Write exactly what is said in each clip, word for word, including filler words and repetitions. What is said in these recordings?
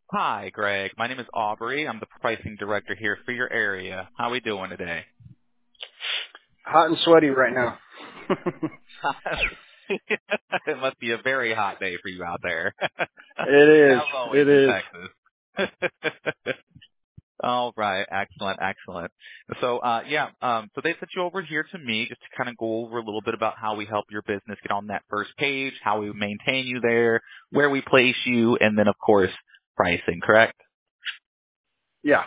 Hi, Greg. My name is Aubrey. I'm the pricing director here for your area. How are we doing today? Hot and sweaty right now. It must be a very hot day for you out there. It is. As always It in is. Texas. All right. Excellent. Excellent. So, uh, yeah, um, so they sent you over here to me just to kind of go over a little bit about how we help your business get on that first page, how we maintain you there, where we place you, and then, of course, pricing, correct? Yeah.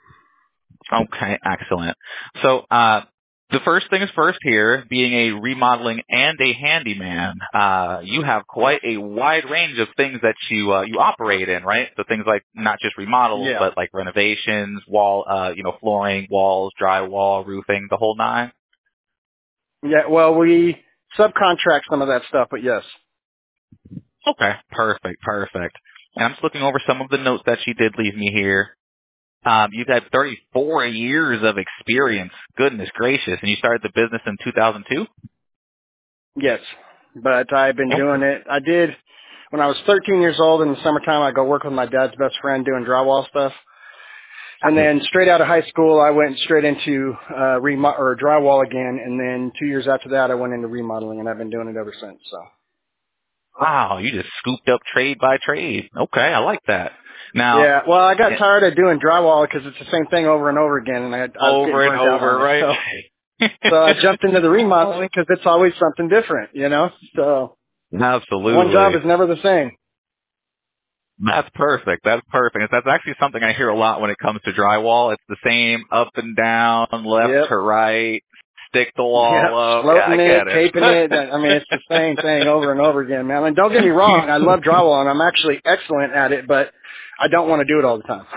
Okay, excellent. So, uh, the first thing is first here, being a remodeling and a handyman, uh, you have quite a wide range of things that you, uh, you operate in, right? So things like not just remodels, Yeah. but like renovations, wall, uh, you know, flooring, walls, drywall, roofing, the whole nine. Yeah. Well, we subcontract some of that stuff, but yes. Okay, perfect, perfect. And I'm just looking over some of the notes that you did leave me here. Um, you've had thirty-four years of experience. Goodness gracious. And you started the business in two thousand two? Yes. But I've been Okay. doing it. I did when I was thirteen years old in the summertime. I go work with my dad's best friend doing drywall stuff. And then straight out of high school, I went straight into uh, remo- or drywall again. And then two years after that, I went into remodeling, and I've been doing it ever since. So. Wow, you just scooped up trade by trade. Okay, I like that. Now, Yeah, well, I got eh, tired of doing drywall because it's the same thing over and over again, and I, I was getting over and burnt out over, on it. right? So, so I jumped into the remodeling because it's always something different, you know. So one job Absolutely. is never the same. That's perfect. That's perfect. That's actually something I hear a lot when it comes to drywall. It's the same up and down, left Yep, to right, stick the wall yep, up. Yeah, I floating it, get it. taping it. I mean, it's the same thing over and over again, man. And don't get me wrong, I love drywall, and I'm actually excellent at it, but I don't want to do it all the time.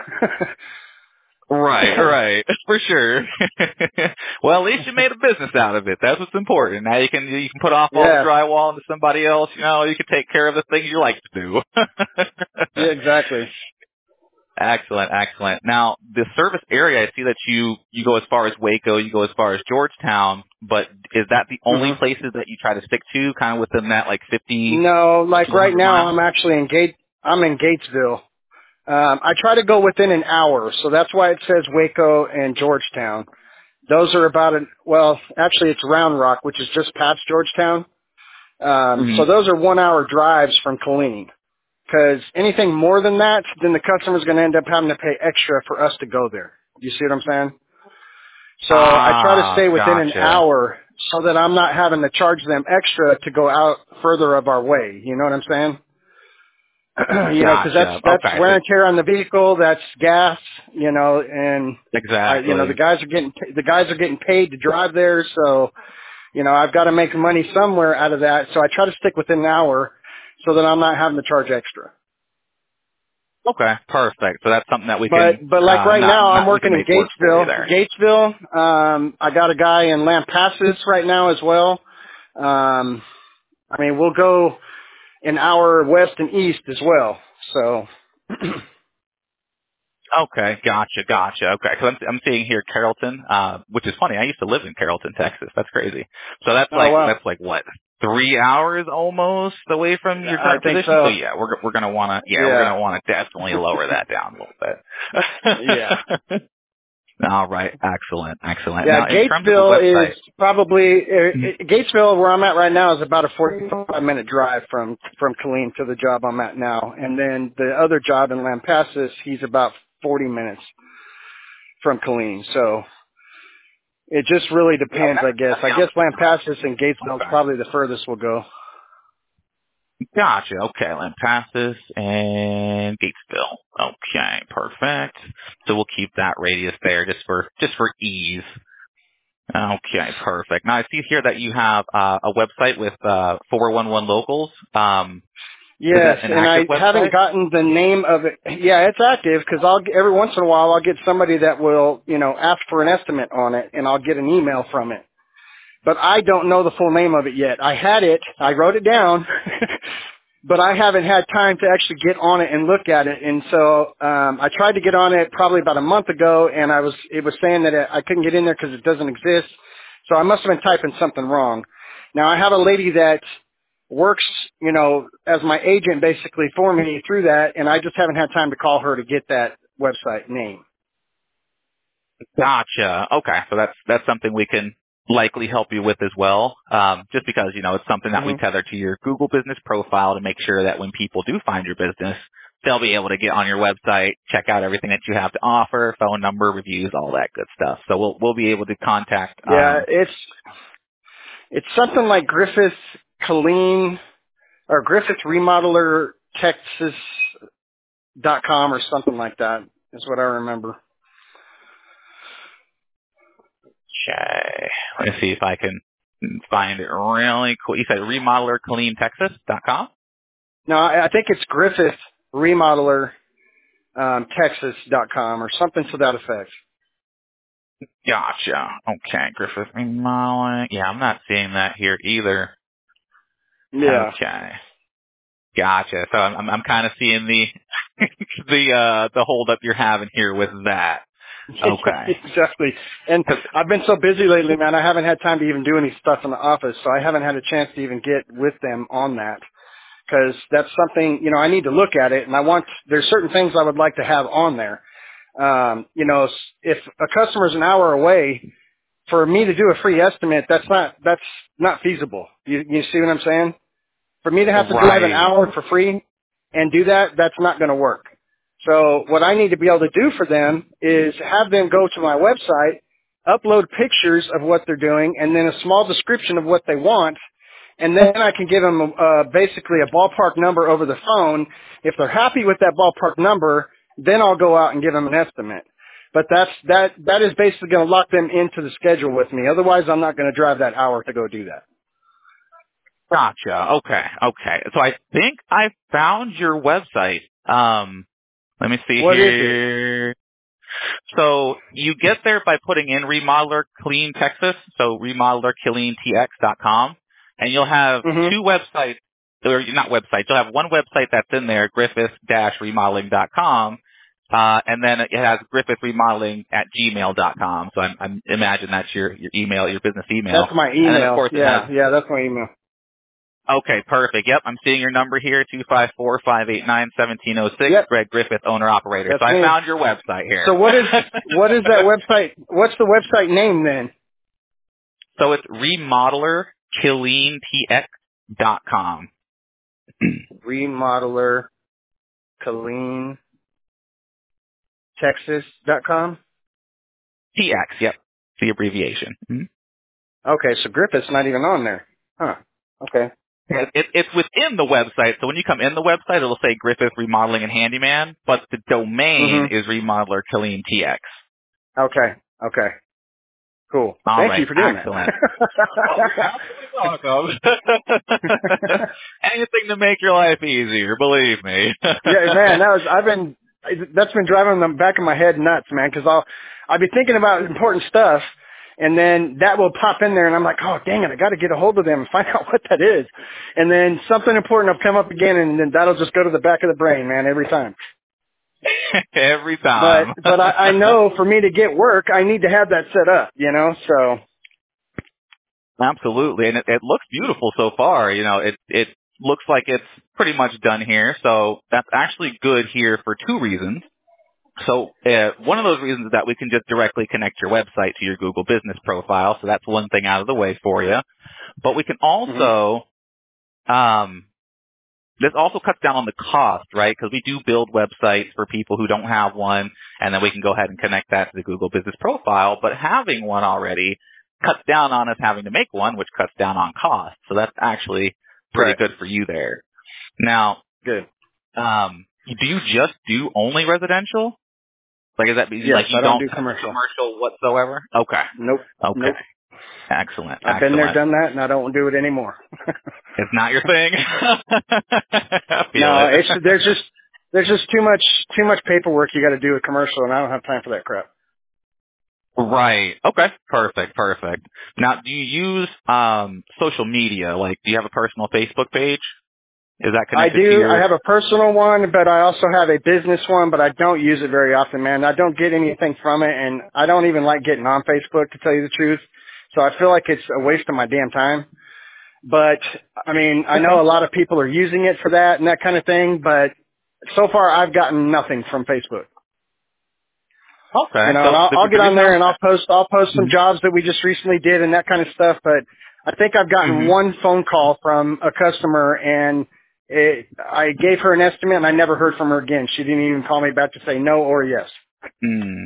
Right, right, for sure. Well, at least you made a business out of it. That's what's important. Now you can you can put off all the Yeah, drywall into somebody else. You know, you can take care of the things you like to do. yeah, exactly. Excellent, excellent. Now, the service area, I see that you you go as far as Waco, you go as far as Georgetown, but is that the only hmm places that you try to stick to, kind of within that like fifty No, like to one right hundred now, miles? I'm actually in Gate. I'm in Gatesville. Um, I try to go within an hour, so that's why it says Waco and Georgetown. Those are about an, well, actually it's Round Rock, which is just past Georgetown. Um, Hmm. so those are one hour drives from Killeen. Because anything more than that, then the customer's going to end up having to pay extra for us to go there. You see what I'm saying? So I try to Ah, stay within an gotcha. hour so that I'm not having to charge them extra to go out further of our way. You know what I'm saying? you know, because that's Gotcha. that's Okay. wear So and tear on the vehicle. That's gas. You know, and I, you know, the exactly. guys are getting the guys are getting paid to drive there. So you know, I've got to make money somewhere out of that. So I try to stick within an hour so that I'm not having to charge extra. Okay. Perfect. So that's something that we But can but like uh right not now, I'm not we can working in make work for you Gatesville. there. Gatesville. Um, I got a guy in Lampasas right now as well. Um, I mean, we'll go an hour west and east as well. So. Okay, gotcha, gotcha. Okay, because I'm, I'm seeing here Carrollton, uh, which is funny. I used to live in Carrollton, Texas. That's crazy. So that's Oh like wow. that's like what three hours almost away from your I current think position. So so. yeah, we're we're gonna want to yeah we're Yeah. gonna want to definitely lower that down a Yeah. little bit. All right, excellent, excellent. Yeah, Now in terms of the Gatesville is website, probably uh, Gatesville, where I'm at right now, is about a forty-five minute drive from from Killeen to the job I'm at now, and then the other job in Lampasas, he's about forty minutes from Killeen. So it just really yeah, depends, I guess. that's I the guess opposite Lampasas and direction. Gatesville is Okay. probably the furthest we'll go. Gotcha. Okay, Lampasas and Gatesville. Okay, perfect. So we'll keep that radius there just for just for ease. Okay, perfect. Now I see here that you have uh, a website with uh, four one one locals. Um, is Yes, that an and active I haven't website? gotten the name of it. Yeah, it's active because I'll every once in a while I'll get somebody that will, you know, ask for an estimate on it, and I'll get an email from it. But I don't know the full name of it yet. I had it, I wrote it down, but I haven't had time to actually get on it and look at it. And so um, I tried to get on it probably about a month ago, and I was it was saying that I couldn't get in there because it doesn't exist. So I must have been typing something wrong. Now I have a lady that works, you know, as my agent basically for me through that, and I just haven't had time to call her to get that website name. Gotcha. Okay. So that's, that's something we can likely help you with as well. Um, just because, you know, it's something that Mm-hmm. we tether to your Google business profile to make sure that when people do find your business, they'll be able to get on your website, check out everything that you have to offer, phone number, reviews, all that good stuff. So we'll, we'll be able to contact, Yeah, um, it's, it's something like Griffith Colleen or Griffith Remodeler Texas dot com or something like that is what I remember. okay. Let me see if I can find it really quick. You said remodeler colleen texas dot com? No, I, I think it's Griffith Remodeler um, Texas dot com or something to that effect. Gotcha. Okay. Griffith Remodeling. Yeah, I'm not seeing that here either. Yeah. Okay. Gotcha. So I'm I'm, I'm kind of seeing the the uh the hold up you're having here with that. Okay. Exactly. And 'Cause- I've been so busy lately, man, I haven't had time to even do any stuff in the office, so I haven't had a chance to even get with them on that. Because that's something, you know, I need to look at it, and I want, there's certain things I would like to have on there. Um, you know, s- if a customer's an hour away, for me to do a free estimate, that's not, that's not feasible. You, you see what I'm saying? For me to have to drive an right. hour for free and do that, that's not going to work. So what I need to be able to do for them is have them go to my website, upload pictures of what they're doing, and then a small description of what they want, and then I can give them uh, basically a ballpark number over the phone. If they're happy with that ballpark number, then I'll go out and give them an estimate. But that's that that is basically going to lock them into the schedule with me. Otherwise, I'm not going to drive that hour to go do that. Gotcha. Okay. Okay. So I think I found your website. Um, let me see What is it? here. So you get there by putting in Remodeler Clean Texas, so remodeler killeen t x dot com, and you'll have Mm-hmm. two websites, or not websites, you'll have one website that's in there, griffith dash remodeling dot com, uh, and then it has griffith remodeling at gmail dot com. So I, I imagine that's your, your email, your business email. That's my And then of email. course it has Yeah, yeah, that's my email. Okay, perfect. Yep, I'm seeing your number here, two five four, five eight nine, one seven zero six, Yep, Greg Griffith, owner-operator. So that's I me. found your website So here. what is what is that website? What's the website name then? So it's remodeler killeen t x dot com. Remodeler Colleen Texas dot com. T X, yep, the abbreviation. Mhm. Okay, so Griffith's not even on there. Huh. Okay. It, it, it's within the website, so when you come in the website, it'll say Griffith Remodeling and Handyman, but the domain Mhm. is remodeler killeen t x. Okay. Okay. Cool. All Thank right, you for doing that. excellent. Oh, you're absolutely welcome. Anything to make your life easier, believe me. Yeah, man, that was I've been that's been driving the back of my head nuts, man, because I'll I'll be thinking about important stuff, and then that will pop in there, and I'm like, oh dang it, I got to get a hold of them and find out what that is, and then something important will come up again, and then that'll just go to the back of the brain, man, every time. Every But time. but I, I know for me to get work, I need to have that set up, you know. So Absolutely, and it, it looks beautiful so far. You know, it it looks like it's pretty much done here. So that's actually good here for two reasons. So uh, one of those reasons is that we can just directly connect your website to your Google Business profile. So that's one thing out of the way for you. But we can hmm also, um, this also cuts down on the cost, right? Because we do build websites for people who don't have one, and then we can go ahead and connect that to the Google Business profile. But having one already cuts down on us having to make one, which cuts down on cost. So that's actually pretty right, good for you there. Now, good. um, do you just do only residential? Like, is that mean Yes, like I you don't don't do touch commercial. commercial whatsoever? Okay. Nope, Okay. nope. Excellent. I've been there, Excellent. done that, and I don't do it anymore. It's not your thing? I feel No, it. it's there's just there's just too much too much paperwork you got to do with commercial, and I don't have time for that crap. Right. Okay. Perfect. Perfect. Now, do you use um social media? Like, do you have a personal Facebook page? Is that I connected to do. I your? have a personal one, but I also have a business one, but I don't use it very often, man. I don't get anything from it, and I don't even like getting on Facebook, to tell you the truth. So I feel like it's a waste of my damn time. But I mean, I know a lot of people are using it for that and that kind of thing, but so far I've gotten nothing from Facebook. Okay. You know, So and I'll, the, I'll the get on reason I there was, and I'll post, I'll post some Mhm. jobs that we just recently did and that kind of stuff, but I think I've gotten Mhm. one phone call from a customer and it, I gave her an estimate and I never heard from her again. She didn't even call me back to say no or yes. Mm.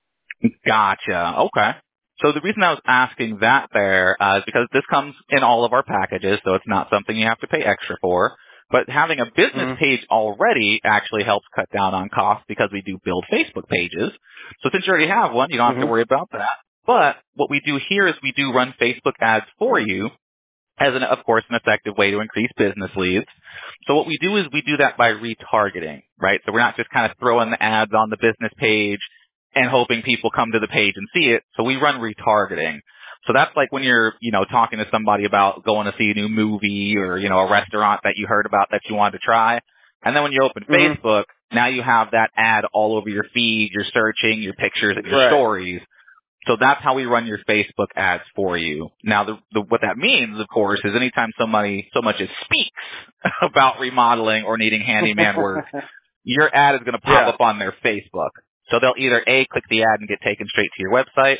Gotcha. Okay. So the reason I was asking that there uh, is because this comes in all of our packages, so it's not something you have to pay extra for. But having a business Mm-hmm. page already actually helps cut down on costs because we do build Facebook pages. So since you already have one, you don't have to Mm-hmm. worry about that. But what we do here is we do run Facebook ads for you as, an, of course, an effective way to increase business leads. So what we do is we do that by retargeting, right? So we're not just kind of throwing the ads on the business page and hoping people come to the page and see it. So we run retargeting. So that's like when you're, you know, talking to somebody about going to see a new movie or, you know, a restaurant that you heard about that you wanted to try. And then when you open Mm-hmm. Facebook, now you have that ad all over your feed, your searching, your pictures, and your Right. stories. So that's how we run your Facebook ads for you. Now, the, the, what that means, of course, is anytime somebody so much as speaks about remodeling or needing handyman work, your ad is going to pop Yeah. up on their Facebook. So they'll either A, click the ad and get taken straight to your website,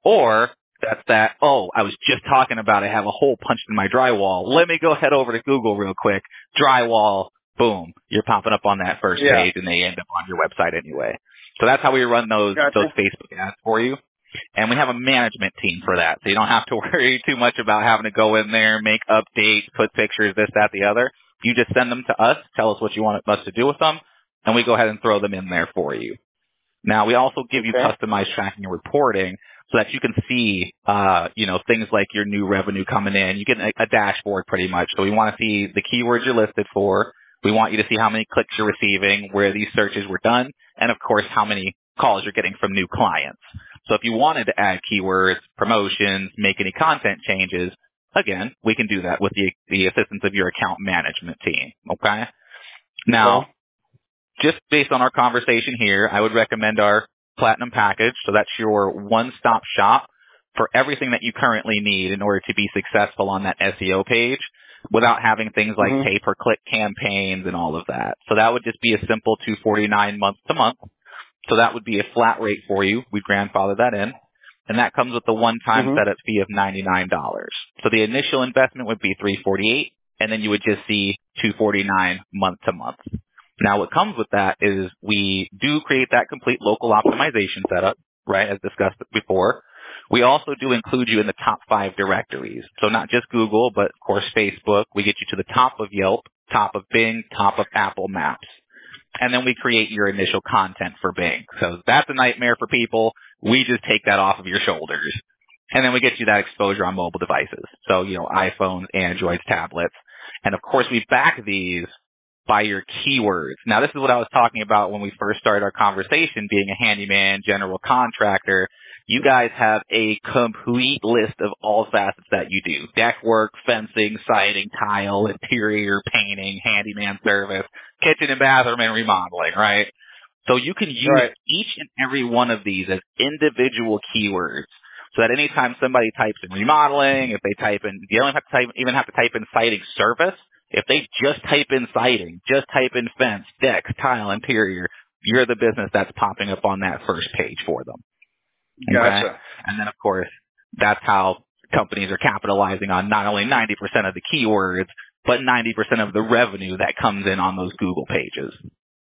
or that's that, oh, I was just talking about I have a hole punched in my drywall. Let me go head over to Google real quick. Drywall, boom. You're popping up on that first Yeah. page and they end up on your website anyway. So that's how we run those, those Gotcha. Facebook ads for you. And we have a management team for that. So you don't have to worry too much about having to go in there, make updates, put pictures, this, that, the other. You just send them to us, tell us what you want us to do with them, and we go ahead and throw them in there for you. Now, we also give you Okay. customized tracking and reporting so that you can see, uh, you know, things like your new revenue coming in. You get a, a dashboard pretty much. So we want to see the keywords you're listed for. We want you to see how many clicks you're receiving, where these searches were done, and of course, how many calls you're getting from new clients. So if you wanted to add keywords, promotions, make any content changes, again, we can do that with the, the assistance of your account management team. Okay? Now, Okay. just based on our conversation here, I would recommend our Platinum package. So that's your one-stop shop for everything that you currently need in order to be successful on that S E O page without having things like Mm-hmm. pay-per-click campaigns and all of that. So that would just be a simple two hundred forty-nine dollars month to month. So that would be a flat rate for you. We'd grandfather that in. And that comes with the one-time Mm-hmm. setup fee of ninety-nine dollars. So the initial investment would be three hundred forty-eight dollars, and then you would just see two hundred forty-nine dollars month to month. Now, what comes with that is we do create that complete local optimization setup, right, as discussed before. We also do include you in the top five directories. So not just Google, but of course Facebook. We get you to the top of Yelp, top of Bing, top of Apple Maps. And then we create your initial content for Bing. So that's a nightmare for people. We just take that off of your shoulders. And then we get you that exposure on mobile devices. So, you know, iPhones, Androids, tablets. And of course we back these by your keywords. Now, this is what I was talking about when we first started our conversation, being a handyman, general contractor. You guys have a complete list of all facets that you do. Deck work, fencing, siding, tile, interior, painting, handyman service, kitchen and bathroom, and remodeling, right? So you can use Right. each and every one of these as individual keywords. So that anytime somebody types in remodeling, if they type in, you don't have to type, even have to type in siding service. If they just type in siding, just type in fence, decks, tile, interior, you're the business that's popping up on that first page for them. Okay? Gotcha. And then, of course, that's how companies are capitalizing on not only ninety percent of the keywords, but ninety percent of the revenue that comes in on those Google pages.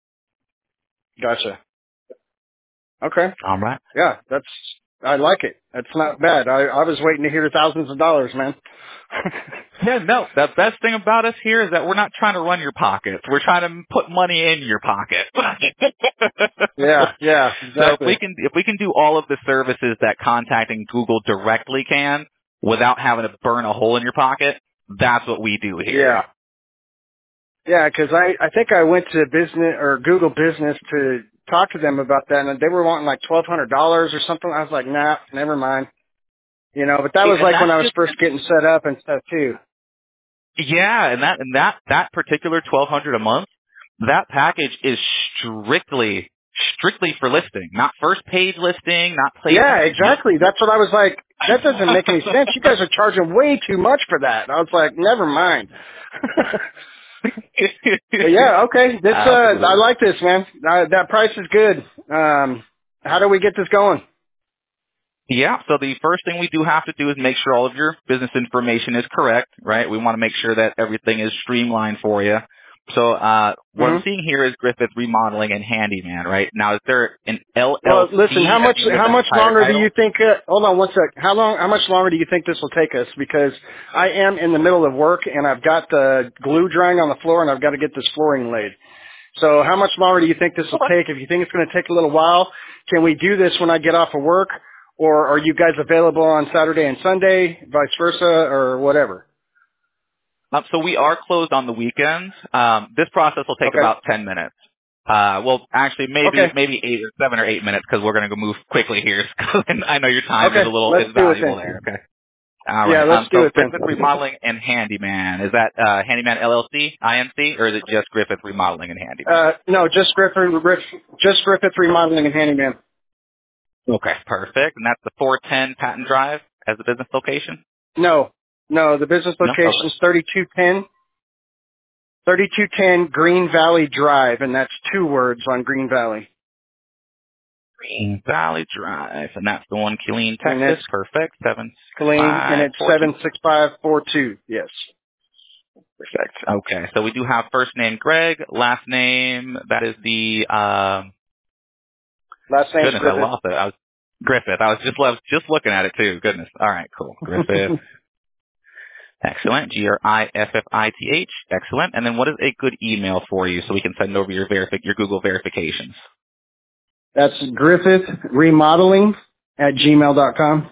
Gotcha. Okay. All right. Yeah, that's, I like it. That's not bad. I, I was waiting to hear thousands of dollars, man. Yeah, no. The best thing about us here is that we're not trying to run your pockets. We're trying to put money in your pocket. Yeah, yeah, So if we exactly. can if we can do all of the services that contacting Google directly can without having to burn a hole in your pocket, that's what we do here. Yeah. Yeah, because I, I think I went to business or Google Business to talk to them about that, and they were wanting like twelve hundred dollars or something. I was like, nah, never mind. You know, but that See, was and like when that's I was just first getting set up and stuff too. yeah, and that and that that particular twelve hundred a month, that package is strictly strictly for listing, not first page listing, not Yeah, placement. exactly. That's what I was like. that doesn't make any sense. You guys are charging way too much for that. And I was like, never mind. But yeah, okay. This, uh, I like this, man. Uh, that price is good. Um, how do we get this going? Yeah, so the first thing we do have to do is make sure all of your business information is correct, right? We want to make sure that everything is streamlined for you. So uh, what Mm-hmm. I'm seeing here is Griffith Remodeling and Handyman, right? Now, is there an L L C? Well, listen, how at much the end of how this much entire longer do title? you think? Uh, hold on one sec. How long? How much longer do you think this will take us? Because I am in the middle of work and I've got the glue drying on the floor and I've got to get this flooring laid. So how much longer do you think this will Okay. take? If you think it's going to take a little while, can we do this when I get off of work, or are you guys available on Saturday and Sunday, vice versa, or whatever? Um, so we are closed on the weekends. Um, this process will take Okay. about ten minutes. Uh, well, actually, maybe Okay. maybe eight or seven or eight minutes because we're going to go move quickly here. And I know your time is Okay. a little Let's is do it valuable then. there. Okay. All Yeah, right. let's Um, do so it then. Griffith Remodeling and Handyman, is that uh, Handyman L L C, I N C, or is it just Griffith Remodeling and Handyman? Uh, no, just Griffith, Griff, just Griffith Remodeling and Handyman. Okay, perfect. And that's the four ten Patton Drive as the business location? No, no, the business No? location Okay. is thirty-two ten, thirty-two ten Green Valley Drive, and that's two words on Green Valley. Green Valley Drive, and that's the one, Killeen, And it's Texas. Perfect. seven six clean, and five it's four two. seven six five four two. Yes. Perfect. Okay, so we do have first name Greg, last name, that is the, um, Last name's goodness, I Griffith. lost it. I was, Griffith. I was just, I was just looking at it too. Goodness. All right, cool. Griffith. Excellent. G R I F F I T H. Excellent. And then what is a good email for you so we can send over your verifi- your Google verifications? That's Griffith Remodeling at gmail dot com.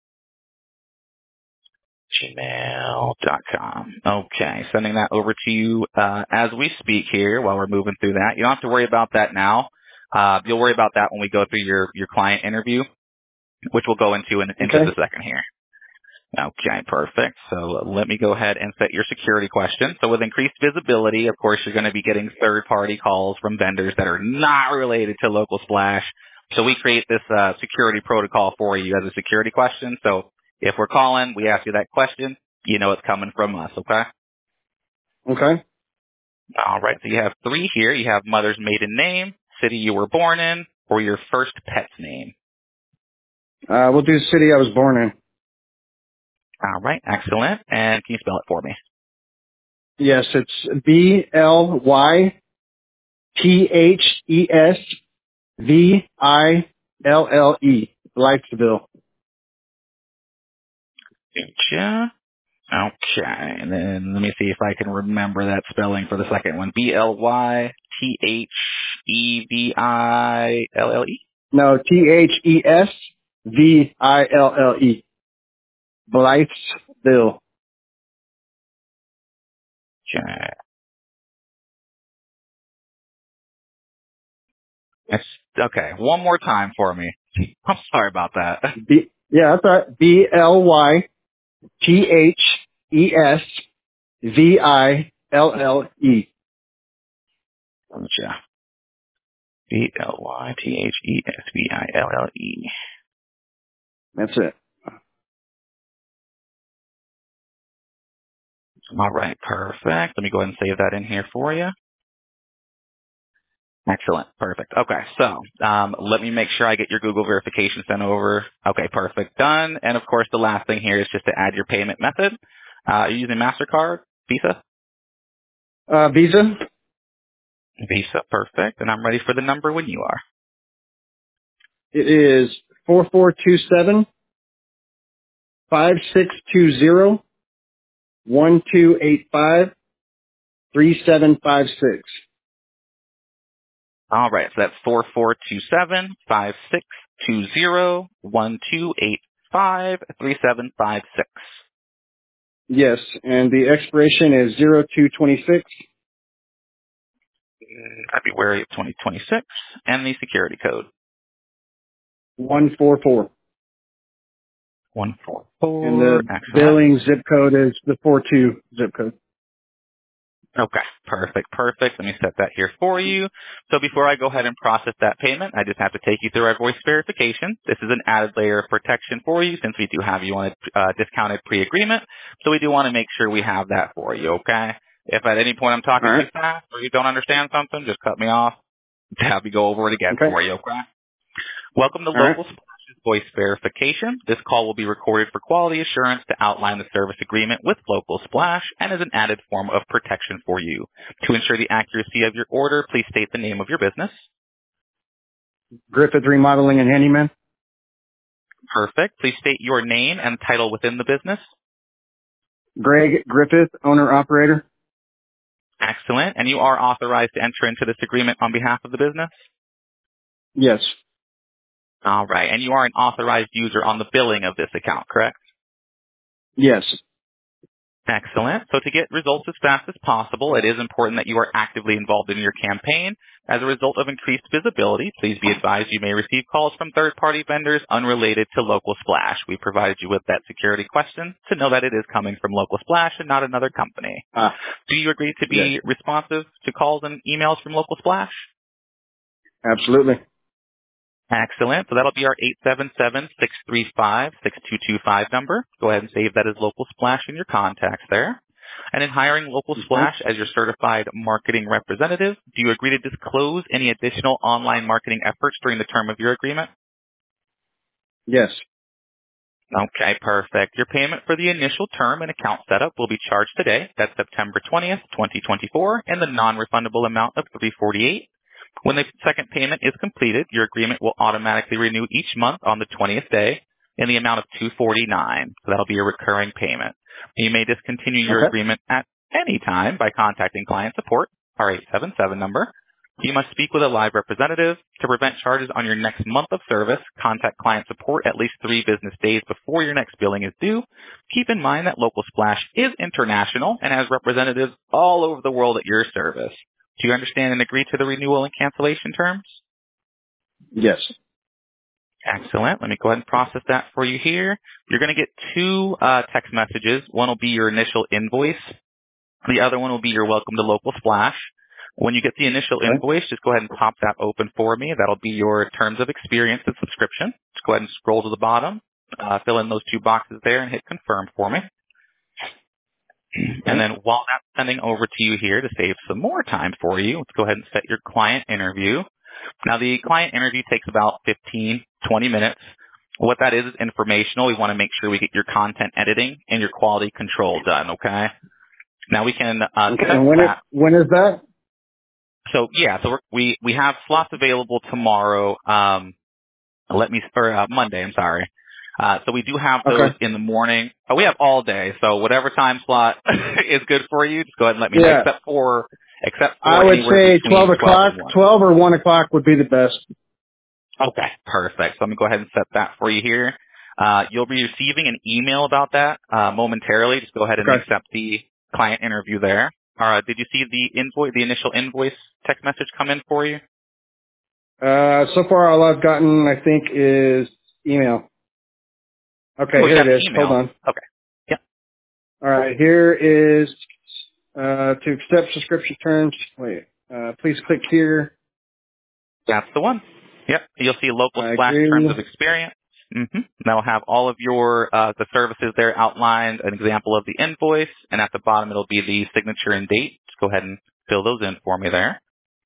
gmail dot com. Okay, sending that over to you uh, as we speak here while we're moving through that. You don't have to worry about that now. Uh, you'll worry about that when we go through your, your client interview, which we'll go into in, in just Okay. a second here. Okay, perfect. So let me go ahead and set your security question. So with increased visibility, of course, you're going to be getting third-party calls from vendors that are not related to Local Splash. So we create this uh, security protocol for you as a security question. So if we're calling, we ask you that question, you know it's coming from us, okay? Okay. All right, so you have three here. You have mother's maiden name, city you were born in, or your first pet's name. Uh, we'll do the city I was born in. All right, excellent. And can you spell it for me? Yes, it's B L Y T H E S V I L L E. Blytheville. Gotcha. Okay, and then let me see if I can remember that spelling for the second one. B L Y T H E V I L L E? No, T H E S V I L L E. Blytheville. Okay. That's, okay, one more time for me. I'm sorry about that. B, yeah, that's right. B L Y T H E S V I L L E. Gotcha. B L Y T H E S V I L L E. That's it. All right, perfect. Let me go ahead and save that in here for you. Excellent. Perfect. Okay, so um, let me make sure I get your Google verification sent over. Okay, perfect. Done. And of course, the last thing here is just to add your payment method. Uh, are you using MasterCard, Visa? Uh, Visa. Visa, perfect. And I'm ready for the number when you are. It is four four two seven five six two zero one two eight five three seven five six. All right, so that's four four two seven five six two zero one two eight five three seven five six. Yes, and the expiration is zero two twenty six. February of twenty twenty-six, and the security code one four four. one four And four. the Excellent. billing zip code is the four two zip code. Okay, perfect, perfect. Let me set that here for you. So before I go ahead and process that payment, I just have to take you through our voice verification. This is an added layer of protection for you since we do have you on a uh, discounted pre-agreement. So we do want to make sure we have that for you, okay? If at any point I'm All talking too right. fast or you don't understand something, just cut me off. Have me go over it again Okay. for you, okay? Welcome to All right. Local Splash's voice verification. This call will be recorded for quality assurance to outline the service agreement with Local Splash and is an added form of protection for you. To ensure the accuracy of your order, please state the name of your business. Griffith Remodeling and Handyman. Perfect. Please state your name and title within the business. Greg Griffith, owner operator. Excellent. And you are authorized to enter into this agreement on behalf of the business? Yes. All right. And you are an authorized user on the billing of this account, correct? Yes. Excellent. So to get results as fast as possible, it is important that you are actively involved in your campaign. As a result of increased visibility, please be advised you may receive calls from third-party vendors unrelated to Local Splash. We provided you with that security question to know that it is coming from Local Splash and not another company. Ah. Do you agree to Yes. be responsive to calls and emails from Local Splash? Absolutely. Excellent. So that'll be our eight seven seven, six three five, six two two five number. Go ahead and save that as Local Splash in your contacts there. And in hiring Local Okay. Splash as your certified marketing representative, do you agree to disclose any additional online marketing efforts during the term of your agreement? Yes. Okay, perfect. Your payment for the initial term and account setup will be charged today. That's September twentieth, twenty twenty-four, in the non-refundable amount of three hundred forty-eight dollars. When the second payment is completed, your agreement will automatically renew each month on the twentieth day in the amount of two hundred forty-nine dollars. So that'll be a recurring payment. You may discontinue your Okay. agreement at any time by contacting client support, our eight seven seven number. You must speak with a live representative. To prevent charges on your next month of service, contact client support at least three business days before your next billing is due. Keep in mind that Local Splash is international and has representatives all over the world at your service. Do you understand and agree to the renewal and cancellation terms? Yes. Excellent. Let me go ahead and process that for you here. You're going to get two uh, text messages. One will be your initial invoice. The other one will be your welcome to Local Splash. When you get the initial Okay. invoice, just go ahead and pop that open for me. That'll be your terms of experience and subscription. Just go ahead and scroll to the bottom, uh, fill in those two boxes there, and hit confirm for me. And Okay. then while that's sending over to you here to save some more time for you, let's go ahead and set your client interview. Now, the client interview takes about fifteen, twenty minutes. What that is is informational. We want to make sure we get your content editing and your quality control done, okay? Now, we can uh, Okay. test And when is that. when is that? So, yeah, so we're, we we have slots available tomorrow. Um, let me, or uh, Monday, I'm sorry. Uh, so we do have those Okay. in the morning. Oh, we have all day. So whatever time slot is good for you, just go ahead and let me know. Yeah. Except for, except I for would anywhere say twelve between twelve o'clock. and one. Twelve or one o'clock would be the best. Okay, perfect. So let me go ahead and set that for you here. Uh, you'll be receiving an email about that uh, momentarily. Just go ahead and Okay. accept the client interview there. Uh, did you see the invoice, the initial invoice text message come in for you? Uh, so far all I've gotten, I think, is email. Okay, Oh, you here got it an is. Hold email. on. Okay. Yeah, All right, here is uh, to accept subscription terms. Wait, uh, please click here. that's the one. Yep. You'll see local I splash terms of agree. experience. Mm-hmm. That'll have all of your uh, the services there outlined, an example of the invoice, and at the bottom it'll be the signature and date. Just go ahead and fill those in for me there.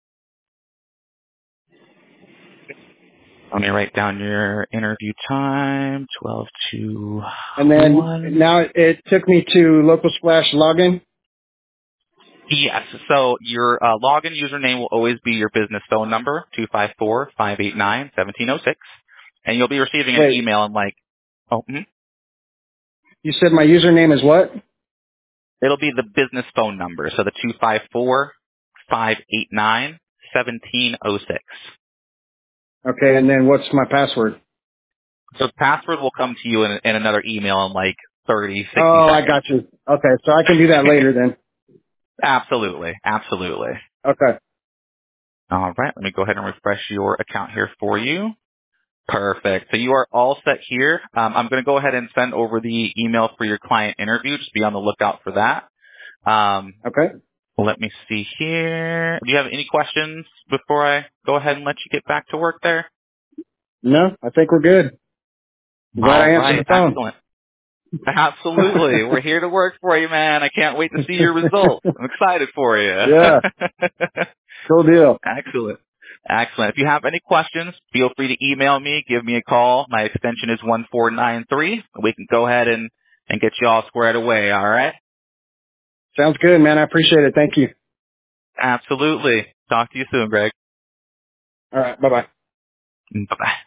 Let me write down your interview time, twelve to And then one. now it took me to Local Splash login. Yes. So your uh, login username will always be your business phone number, two five four, five eight nine, one seven zero six. And you'll be receiving an Wait, email and like, oh, mhm. you said my username is what? It'll be the business phone number. So the two five four, five eight nine, one seven zero six. Okay, and then what's my password? So the password will come to you in, in another email in like thirty, sixty Oh, I seconds. got you. Okay, so I can do that later then. Absolutely. Absolutely. Okay. All right. Let me go ahead and refresh your account here for you. Perfect. So you are all set here. Um, I'm going to go ahead and send over the email for your client interview. Just be on the lookout for that. Um, Okay. Let me see here. Do you have any questions before I go ahead and let you get back to work there? No, I think we're good. I'm glad All I answered right. the phone. Excellent. Absolutely. We're here to work for you, man. I can't wait to see your results. I'm excited for you. Yeah. Cool deal. Excellent. Excellent. If you have any questions, feel free to email me, give me a call. My extension is one four nine three. We can go ahead and, and get you all squared away, all right? Sounds good, man. I appreciate it. Thank you. Absolutely. Talk to you soon, Greg. All right. Bye-bye. Bye-bye.